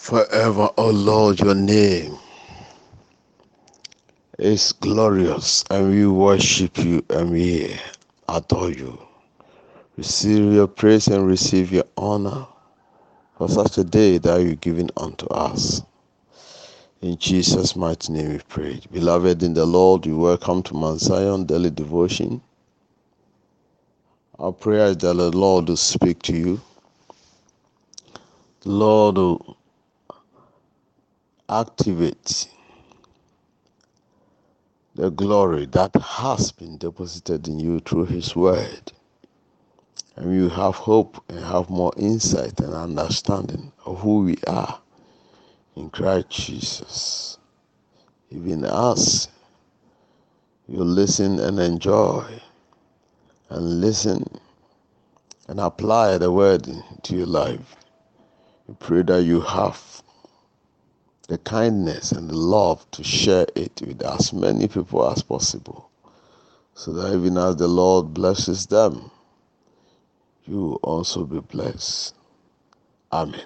Forever, O Lord, your name is glorious, and we worship you and we adore you. Receive your praise and receive your honor for such a day that you've given unto us. In Jesus' mighty name we pray. Beloved in the Lord, you welcome to Mount Zion Daily Devotion. Our prayer is that the Lord will speak to you. The Lord will activate the glory that has been deposited in you through his word. And you have hope and have more insight and understanding of who we are in Christ Jesus. Even as you listen and enjoy and listen and apply the word to your life, we pray that you have the kindness and the love to share it with as many people as possible, so that even as the Lord blesses them, you will also be blessed. Amen.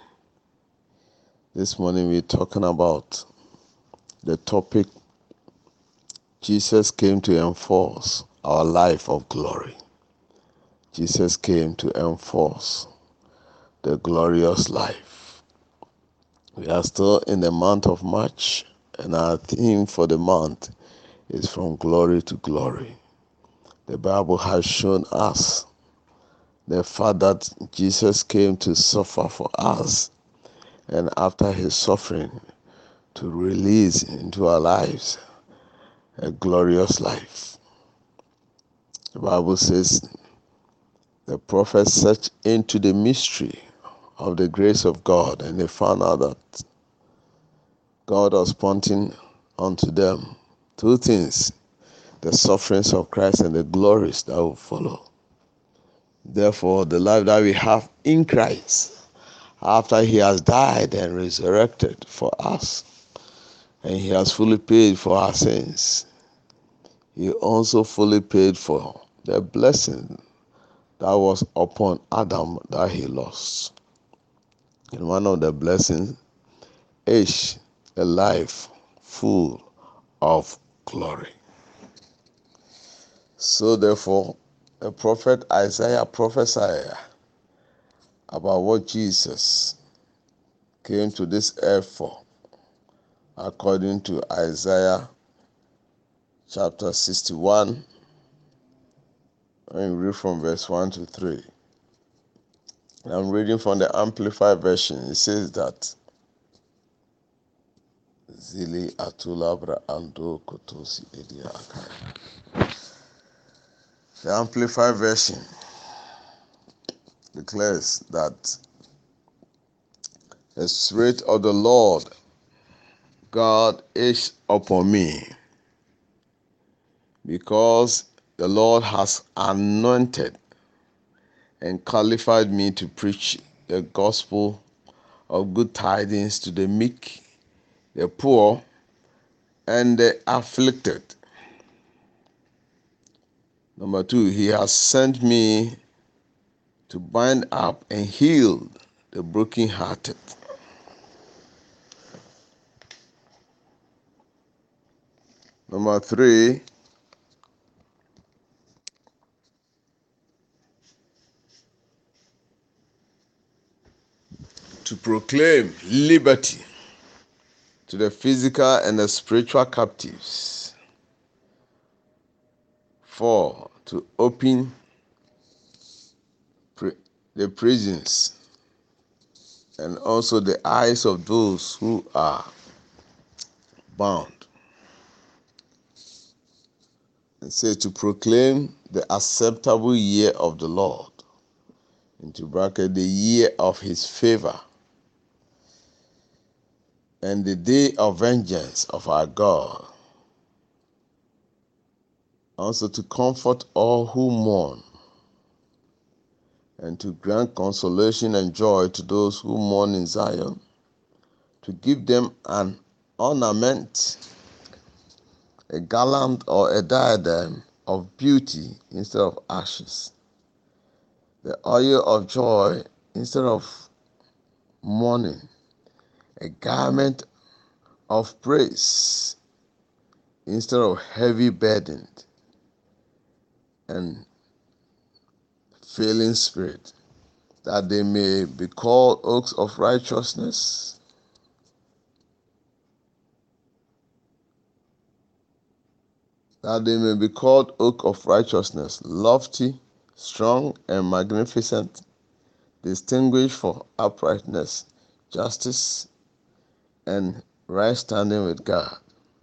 This morning we're talking about the topic, Jesus came to enforce our life of glory. Jesus came to enforce the glorious life. We are still in the month of March, and our theme for the month is from glory to glory. The Bible has shown us the fact that Jesus came to suffer for us, and after his suffering, to release into our lives a glorious life. The Bible says the prophets searched into the mystery of the grace of God, and they found out that God was pointing unto them two things: the sufferings of Christ and the glories that will follow. Therefore, the life that we have in Christ, after he has died and resurrected for us, and he has fully paid for our sins, he also fully paid for the blessing that was upon Adam that he lost. And one of the blessings is a life full of glory. So therefore, the prophet Isaiah prophesied about what Jesus came to this earth for, according to Isaiah chapter 61, and read from verse 1 to 3. I'm reading from the Amplified Version. It says that Zili Atulabra Ando Kotosi Edia Akaya. The Amplified Version declares that the Spirit of the Lord God is upon me, because the Lord has anointed and qualified me to preach the gospel of good tidings to the meek, the poor, and the afflicted. Number 2, he has sent me to bind up and heal the brokenhearted. Number 3, to proclaim liberty to the physical and the spiritual captives. 4, to open the prisons and also the eyes of those who are bound. And say to proclaim the acceptable year of the Lord, into bracket the year of his favor, and the day of vengeance of our God. Also to comfort all who mourn, and to grant consolation and joy to those who mourn in Zion, to give them an ornament, a garland or a diadem of beauty instead of ashes, the oil of joy instead of mourning, a garment of praise instead of heavy burden and failing spirit, that they may be called oaks of righteousness, that they may be called oak of righteousness, lofty, strong, and magnificent, distinguished for uprightness, justice, and right standing with God.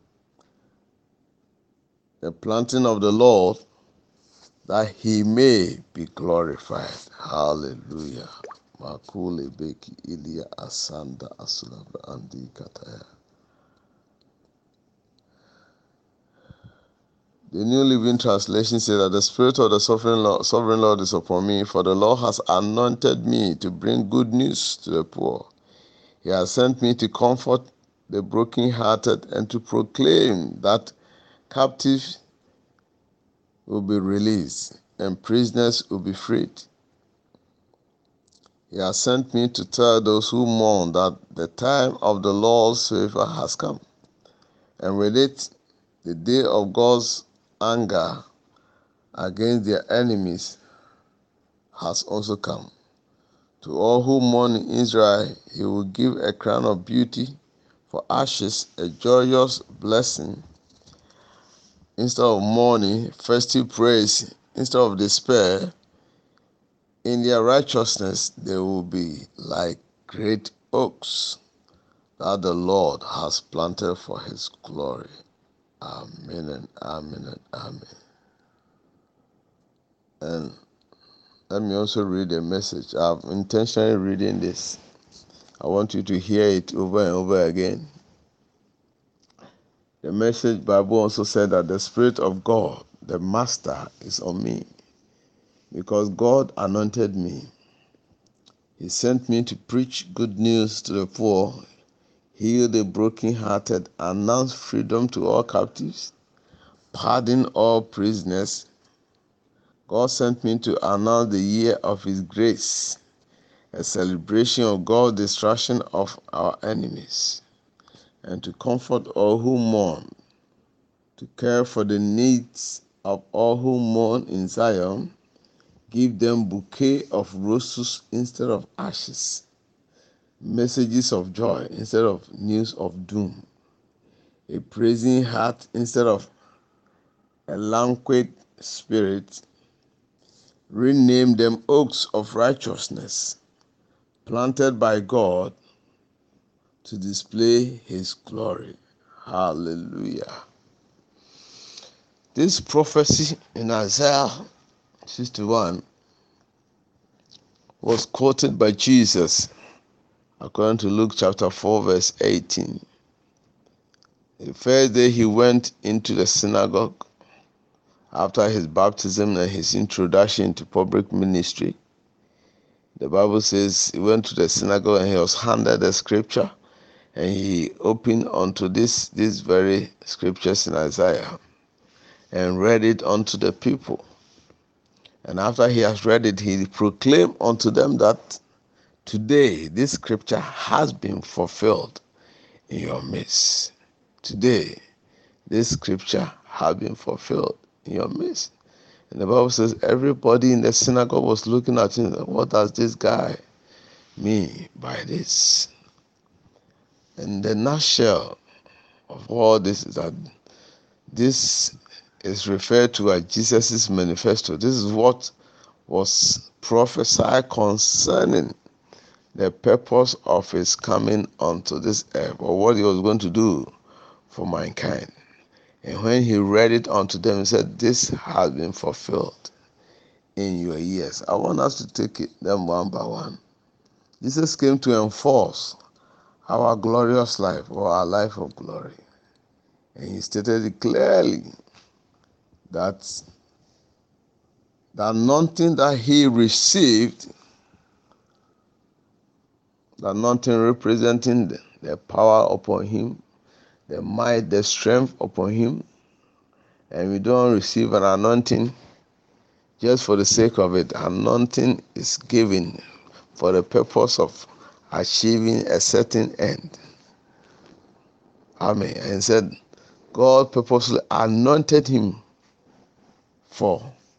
The planting of the Lord, that he may be glorified. Hallelujah. Makule beki ilia asanda asulabra andi kataya. The New Living Translation says that the Spirit of the Sovereign Lord is upon me, for the Lord has anointed me to bring good news to the poor. He has sent me to comfort the brokenhearted and to proclaim that captives will be released and prisoners will be freed. He has sent me to tell those who mourn that the time of the Lord's favor has come, and with it, the day of God's anger against their enemies has also come. To all who mourn in Israel, he will give a crown of beauty for ashes, a joyous blessing instead of mourning, festive praise instead of despair. In their righteousness, they will be like great oaks that the Lord has planted for his glory. Amen and amen and amen. And let me also read a message. I'm intentionally reading this. I want you to hear it over and over again. The Message Bible also said that the Spirit of God, the Master, is on me because God anointed me. He sent me to preach good news to the poor, heal the brokenhearted, announce freedom to all captives, pardon all prisoners. God sent me to announce the year of his grace, a celebration of God's destruction of our enemies, and to comfort all who mourn, to care for the needs of all who mourn in Zion, give them bouquet of roses instead of ashes, messages of joy instead of news of doom, a praising heart instead of a languid spirit, rename them oaks of righteousness, planted by God to display his glory. Hallelujah. This prophecy in Isaiah 61 was quoted by Jesus according to Luke chapter 4 verse 18. The first day he went into the synagogue after his baptism and his introduction to public ministry. The Bible says he went to the synagogue and he was handed the scripture, and he opened unto this very scriptures in Isaiah and read it unto the people. And after he has read it, he proclaimed unto them that today this scripture has been fulfilled in your midst. Today this scripture has been fulfilled in your midst. And the Bible says everybody in the synagogue was looking at him. What does this guy mean by this? And the nutshell of all this is that this is referred to as Jesus' manifesto. This is what was prophesied concerning the purpose of his coming onto this earth, or what he was going to do for mankind. And when he read it unto them, he said, this has been fulfilled in your ears. I want us to take them one by one. Jesus came to enforce our glorious life, or our life of glory. And he stated it clearly that the anointing that he received, the anointing representing the power upon him, the might, the strength upon him, and we don't receive an anointing just for the sake of it. Anointing is given for the purpose of achieving a certain end. Amen. And said, God purposely anointed him for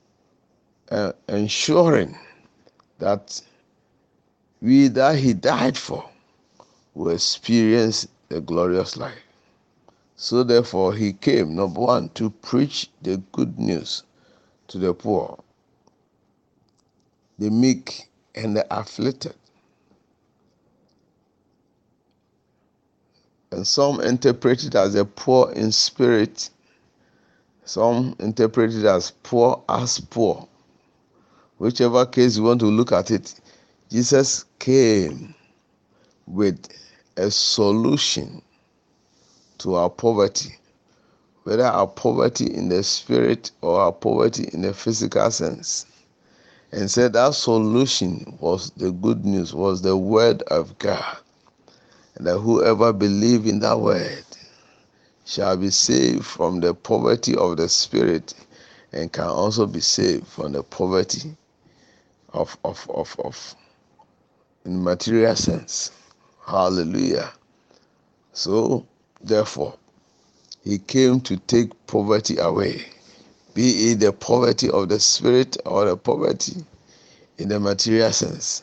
ensuring that we that he died for will experience the glorious life. So therefore he came, number one, to preach the good news to the poor, the meek, and the afflicted. And some interpret it as the poor in spirit. Some interpret it as poor as poor. Whichever case you want to look at it, Jesus came with a solution to our poverty, whether our poverty in the spirit or our poverty in the physical sense. And said that solution was the good news, was the word of God. And that whoever believes in that word shall be saved from the poverty of the spirit and can also be saved from the poverty of in material sense. Hallelujah. So therefore he came to take poverty away, be it the poverty of the spirit or the poverty in the material sense.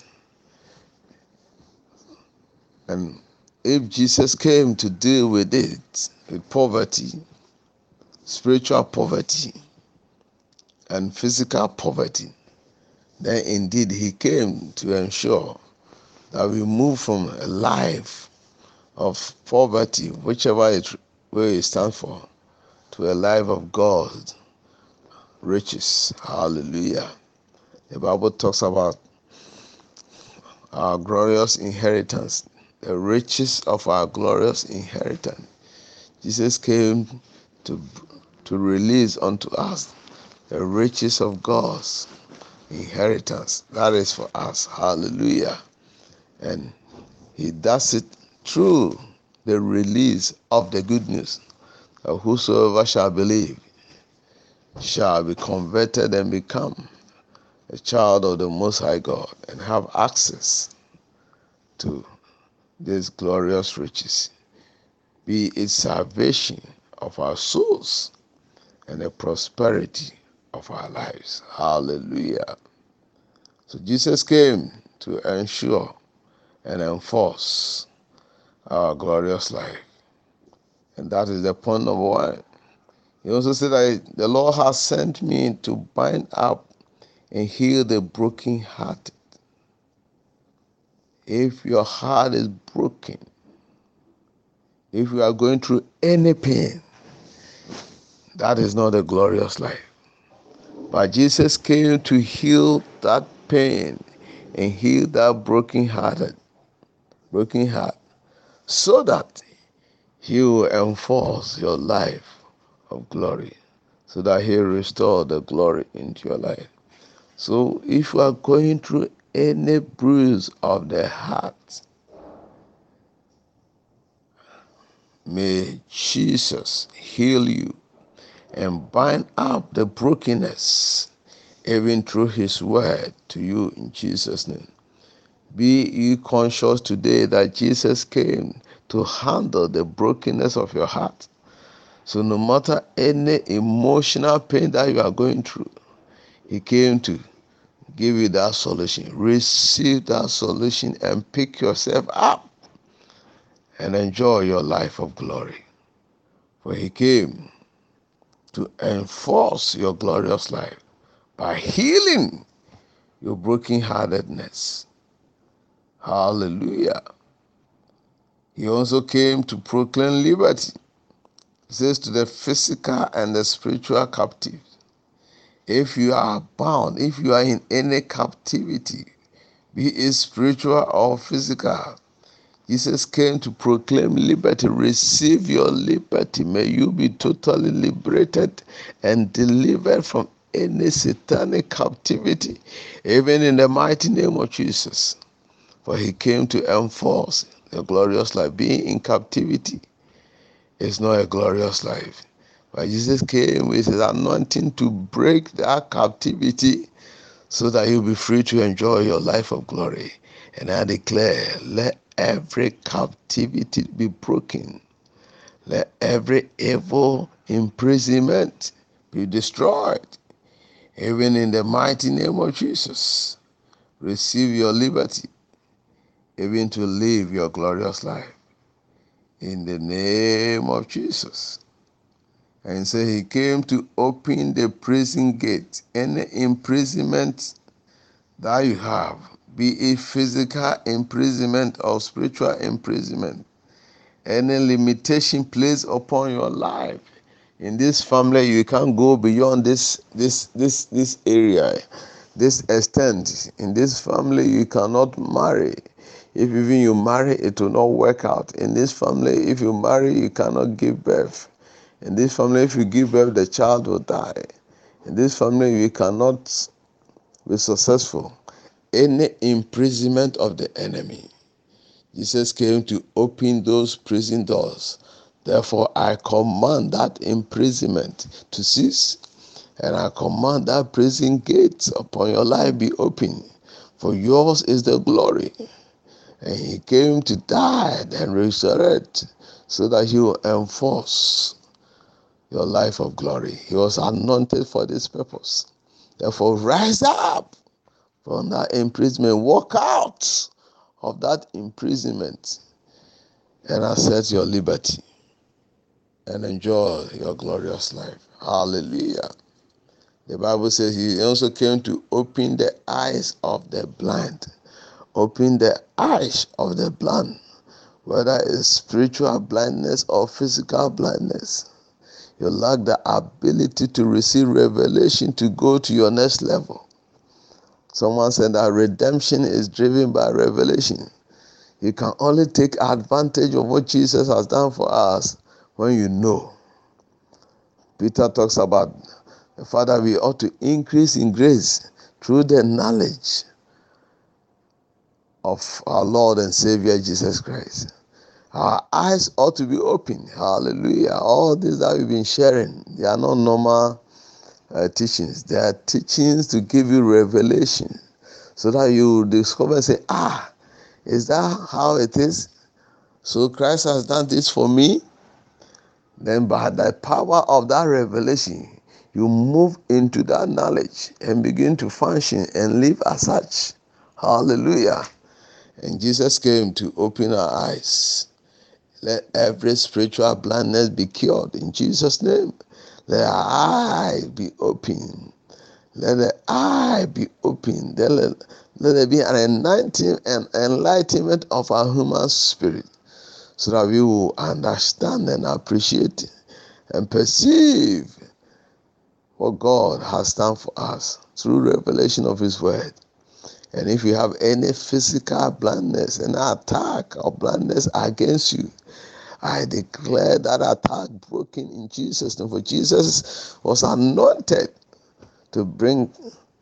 And if Jesus came to deal with it, with poverty, spiritual poverty, and physical poverty, then indeed he came to ensure that we move from a life of poverty, whichever way it stands for, to a life of God, riches. Hallelujah. The Bible talks about our glorious inheritance, the riches of our glorious inheritance. Jesus came to release unto us the riches of God's inheritance. That is for us. Hallelujah. And he does it through the release of the good news. That whosoever shall believe shall be converted and become a child of the Most High God and have access to these glorious riches, be it salvation of our souls and the prosperity of our lives. Hallelujah. So Jesus came to ensure and enforce our glorious life. And that is the point number one. He also said that the Lord has sent me to bind up and heal the brokenhearted. If your heart is broken, if you are going through any pain, that is not a glorious life. But Jesus came to heal that pain and heal that broken heart, so that he will enforce your life of glory, so that he will restore the glory into your life. So if you are going through any bruise of the heart, may Jesus heal you and bind up the brokenness, even through his word to you in Jesus' name. Be ye conscious today that Jesus came to handle the brokenness of your heart. So no matter any emotional pain that you are going through, he came to give you that solution. Receive that solution and pick yourself up and enjoy your life of glory. For he came to enforce your glorious life by healing your brokenheartedness. Hallelujah. He also came to proclaim liberty. He says to the physical and the spiritual captives, if you are bound, if you are in any captivity, be it spiritual or physical, Jesus came to proclaim liberty. Receive your liberty. May you be totally liberated and delivered from any satanic captivity, even in the mighty name of Jesus. For he came to enforce the glorious life. Being in captivity is not a glorious life. But Jesus came with his anointing to break that captivity so that you'll be free to enjoy your life of glory. And I declare, let every captivity be broken. Let every evil imprisonment be destroyed. Even in the mighty name of Jesus, receive your liberty, even to live your glorious life. In the name of Jesus. And so he came to open the prison gate. Any imprisonment that you have, be it physical imprisonment or spiritual imprisonment, any limitation placed upon your life. In this family, you can't go beyond this area, this extent. In this family, you cannot marry. If even you marry, it will not work out. In this family, if you marry, you cannot give birth. In this family, if you give birth, the child will die. In this family, you cannot be successful. Any imprisonment of the enemy, Jesus came to open those prison doors. Therefore, I command that imprisonment to cease, and I command that prison gates upon your life be open. For yours is the glory. And he came to die and resurrect so that he will enforce your life of glory. He was anointed for this purpose. Therefore, rise up from that imprisonment. Walk out of that imprisonment and accept your liberty and enjoy your glorious life. Hallelujah. The Bible says he also came to open the eyes of the blind. Open the eyes of the blind, whether it's spiritual blindness or physical blindness. You lack the ability to receive revelation to go to your next level. Someone said that redemption is driven by revelation. You can only take advantage of what Jesus has done for us when you know. Peter talks about, Father, we ought to increase in grace through the knowledge of our Lord and Savior Jesus Christ. Our eyes ought to be open. Hallelujah. All these that we've been sharing, they are not normal teachings. They are teachings to give you revelation so that you discover and say, is that how it is? So Christ has done this for me. Then by the power of that revelation, you move into that knowledge and begin to function and live as such. Hallelujah. And Jesus came to open our eyes. Let every spiritual blindness be cured in Jesus' name. Let our eye be open. Let the eye be open. Let there be an enlightenment of our human spirit, so that we will understand and appreciate and perceive what God has done for us through revelation of His Word. And if you have any physical blindness, an attack of blindness against you, I declare that attack broken in Jesus' name. For Jesus was anointed to bring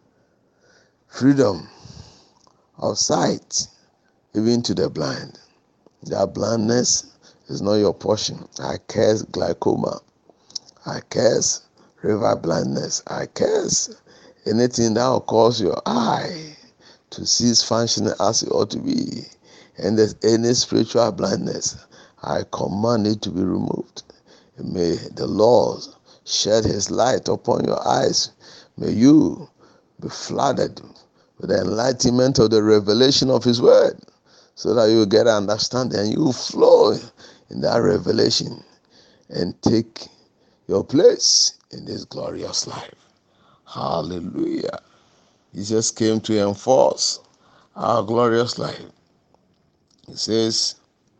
freedom of sight even to the blind. That blindness is not your portion. I curse glaucoma. I curse river blindness. I curse anything that will cause your eye to cease functioning as it ought to be. And there's any spiritual blindness, I command it to be removed. And may the Lord shed His light upon your eyes. May you be flooded with the enlightenment of the revelation of His Word, so that you will get understanding and you will flow in that revelation and take your place in this glorious life. Hallelujah. Jesus came to enforce our glorious life. He says,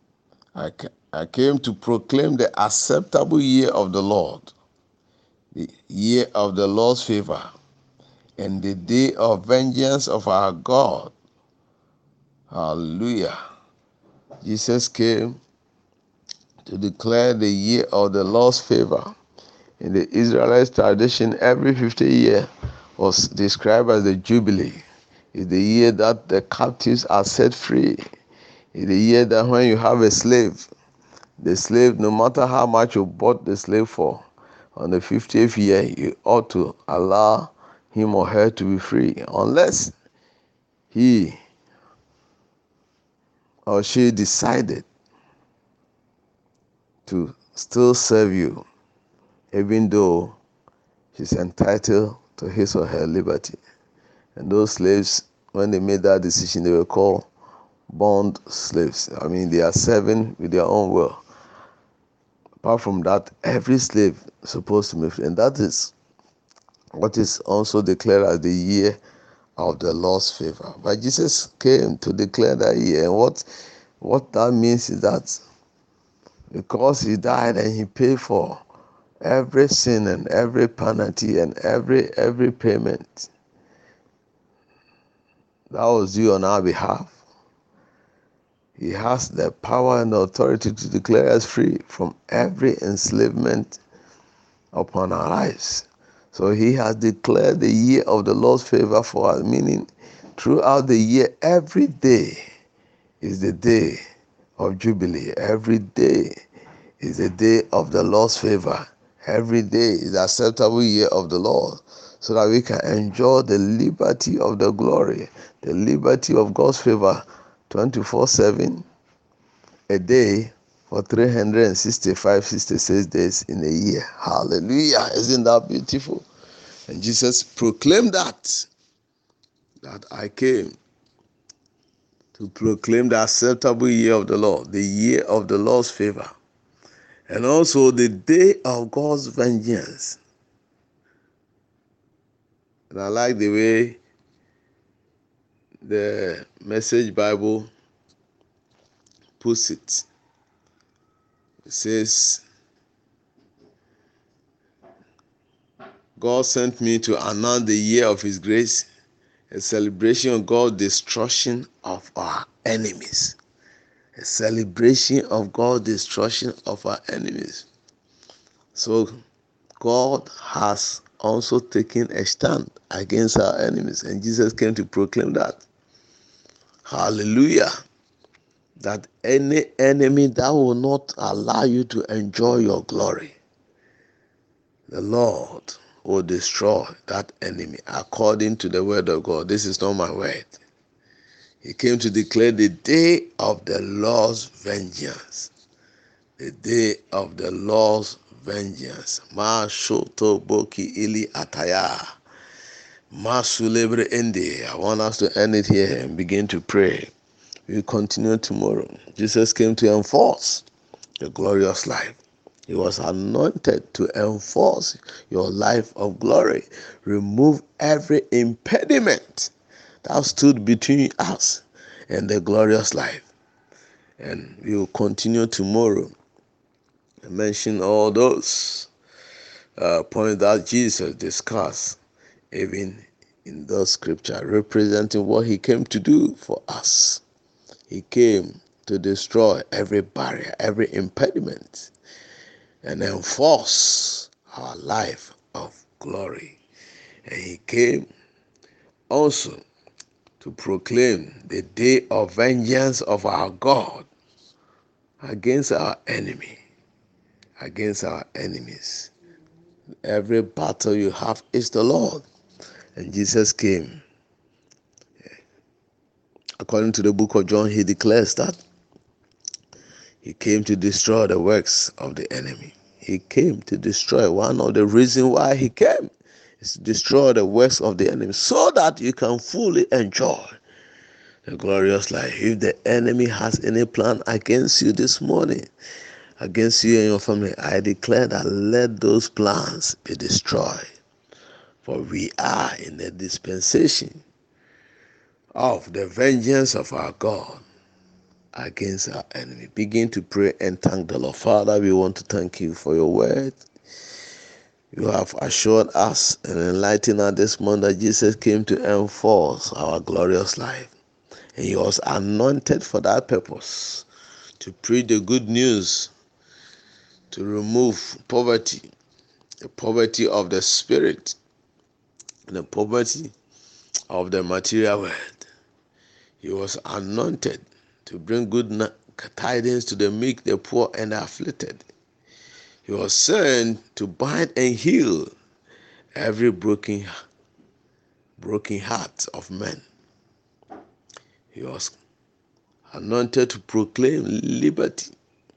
I came to proclaim the acceptable year of the Lord, the year of the Lord's favor, and the day of vengeance of our God. Hallelujah. Jesus came to declare the year of the Lord's favor. In the Israelite tradition, every 50 years was described as the Jubilee. It's the year that the captives are set free. It's the year that when you have a slave, the slave, no matter how much you bought the slave for, on the 50th year, you ought to allow him or her to be free, unless he or she decided to still serve you, even though she's entitled to his or her liberty. And those slaves, when they made that decision, they were called bond slaves. I mean, they are serving with their own will. Apart from that, every slave is supposed to be free. And that is what is also declared as the year of the Lord's favor. But Jesus came to declare that year. And what that means is that because he died and he paid for every sin and every penalty and every payment that was due on our behalf, he has the power and the authority to declare us free from every enslavement upon our lives. So he has declared the year of the Lord's favor for us, meaning throughout the year, every day is the day of Jubilee. Every day is the day of the Lord's favor. Every day is the acceptable year of the Lord, so that we can enjoy the liberty of the glory, the liberty of God's favor 24/7, a day for 365-66 days in a year. Hallelujah. Isn't that beautiful? And Jesus proclaimed that I came to proclaim the acceptable year of the Lord, the year of the Lord's favor, and also the day of God's vengeance. And I like the way the Message Bible puts it. It says, God sent me to announce the year of his grace, a celebration of God's destruction of our enemies. A celebration of God's destruction of our enemies. So God has also taken a stand against our enemies, and Jesus came to proclaim that. Hallelujah. That any enemy that will not allow you to enjoy your glory, the Lord will destroy that enemy according to the word of God. This is not my word. He came to declare the day of the Lord's vengeance. The day of the Lord's vengeance. Ma shoto boki ili ataya. Ma sulebre ende. I want us to end it here and begin to pray. We'll continue tomorrow. Jesus came to enforce the glorious life. He was anointed to enforce your life of glory. Remove every impediment that stood between us and the glorious life. And we will continue tomorrow and mention all those points that Jesus discussed, even in those scriptures, representing what he came to do for us. He came to destroy every barrier, every impediment, and enforce our life of glory. And he came also to proclaim the day of vengeance of our God against our enemy, against our enemies. Every battle you have is the Lord. And Jesus came. According to the book of John, he declares that he came to destroy the works of the enemy. He came to destroy. One of the reasons why he came is to destroy the works of the enemy, so that you can fully enjoy the glorious life. If the enemy has any plan against you this morning, against you and your family, I declare that let those plans be destroyed. For we are in the dispensation of the vengeance of our God against our enemy. Begin to pray and thank the Lord. Father, we want to thank you for your word. You have assured us and enlightened us this morning that Jesus came to enforce our glorious life. And he was anointed for that purpose, to preach the good news, to remove poverty, the poverty of the spirit, and the poverty of the material world. He was anointed to bring good tidings to the meek, the poor, and the afflicted. He was sent to bind and heal every broken heart of men. He was anointed to proclaim liberty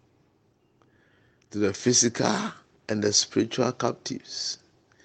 to the physical and the spiritual captives.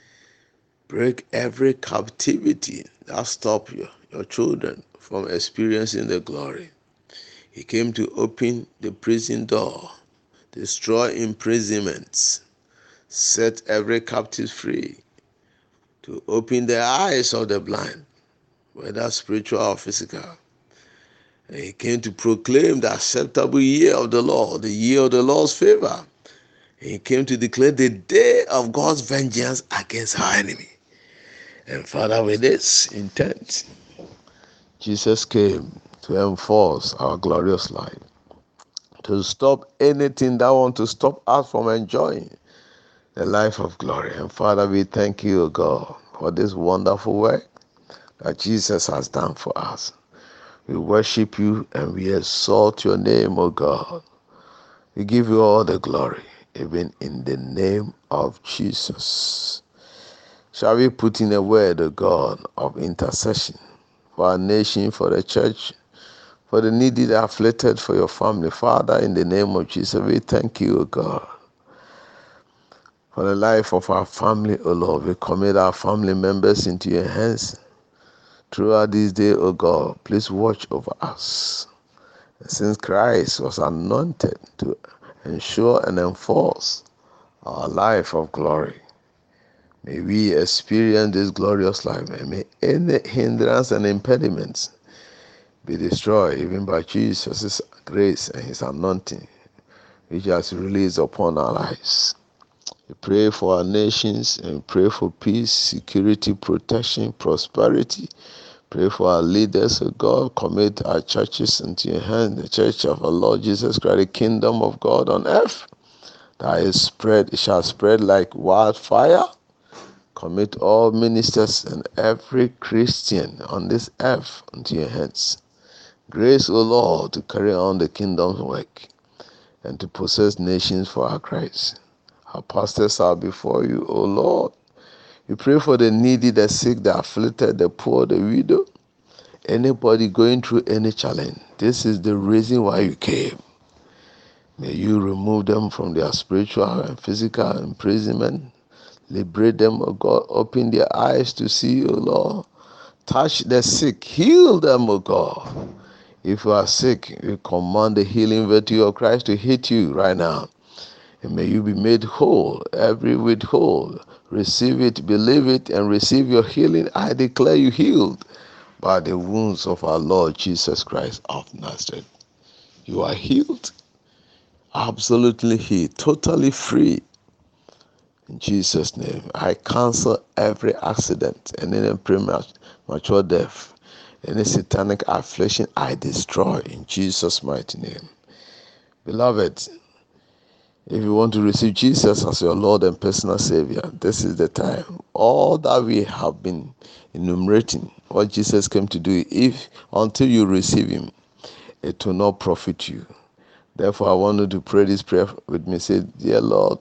Break every captivity that stops your children from experiencing the glory. He came to open the prison door, destroy imprisonments, set every captive free, to open the eyes of the blind, whether spiritual or physical. And he came to proclaim the acceptable year of the Lord, the year of the Lord's favor. And he came to declare the day of God's vengeance against our enemy. And Father, with this intent, Jesus came to enforce our glorious life, to stop anything that wants to stop us from enjoying the life of glory. And Father, we thank you, O God, for this wonderful work that Jesus has done for us. We worship you and we exalt your name, O God. We give you all the glory, even in the name of Jesus. Shall we put in a word, O God, of intercession for our nation, for the church, for the needy, the afflicted, for your family? Father, in the name of Jesus, we thank you, O God, for the life of our family, O Lord. We commit our family members into your hands. Throughout this day, O God, please watch over us. Since Christ was anointed to ensure and enforce our life of glory, may we experience this glorious life, and may any hindrance and impediments be destroyed even by Jesus' grace and his anointing, which has released upon our lives. We pray for our nations and pray for peace, security, protection, prosperity. Pray for our leaders, O God. Commit our churches into your hand, the church of our Lord Jesus Christ, the kingdom of God on earth, that is spread, it shall spread like wildfire. Commit all ministers and every Christian on this earth into your hands. Grace, O Lord, to carry on the kingdom's work and to possess nations for our Christ. Our pastors are before you, O Lord. We pray for the needy, the sick, the afflicted, the poor, the widow. Anybody going through any challenge, this is the reason why you came. May you remove them from their spiritual and physical imprisonment. Liberate them, O God. Open their eyes to see, O Lord. Touch the sick. Heal them, O God. If you are sick, we command the healing virtue of Christ to hit you right now. And may you be made whole, every whit whole. Receive it, believe it, and receive your healing. I declare you healed by the wounds of our Lord Jesus Christ of Nazareth. You are healed, absolutely healed, totally free. In Jesus' name, I cancel every accident and any premature death, any satanic affliction, I destroy in Jesus' mighty name. Beloved, if you want to receive Jesus as your Lord and personal Savior, this is the time. All that we have been enumerating, what Jesus came to do, if until you receive him, it will not profit you. Therefore, I want you to pray this prayer with me. Say, dear Lord,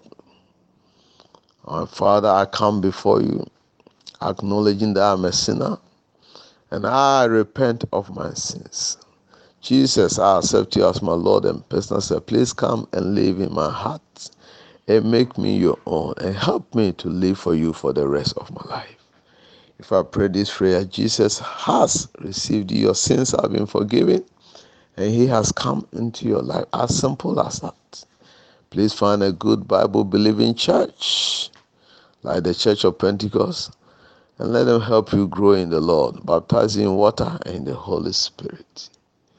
my Father, I come before you, acknowledging that I'm a sinner, and I repent of my sins. Jesus, I accept you as my Lord and personal Savior. Please come and live in my heart and make me your own and help me to live for you for the rest of my life. If I pray this prayer, Jesus has received you. Your sins have been forgiven and he has come into your life. As simple as that. Please find a good Bible-believing church like the Church of Pentecost and let them help you grow in the Lord, baptizing in water and in the Holy Spirit.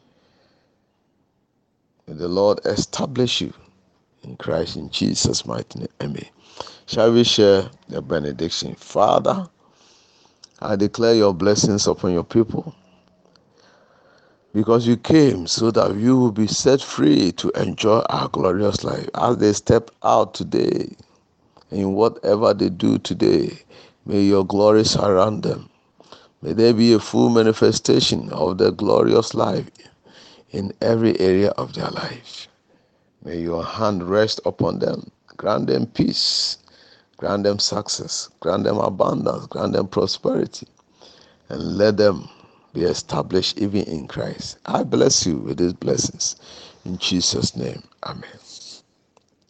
May the Lord establish you in Christ, in Jesus' mighty name. Amen. Shall we share the benediction? Father, I declare your blessings upon your people, because you came so that you will be set free to enjoy our glorious life. As they step out today, in whatever they do today, may your glory surround them. May there be a full manifestation of the glorious life in every area of their life. May your hand rest upon them. Grant them peace. Grant them success. Grant them abundance. Grant them prosperity. And let them be established even in Christ. I bless you with these blessings. In Jesus' name, amen.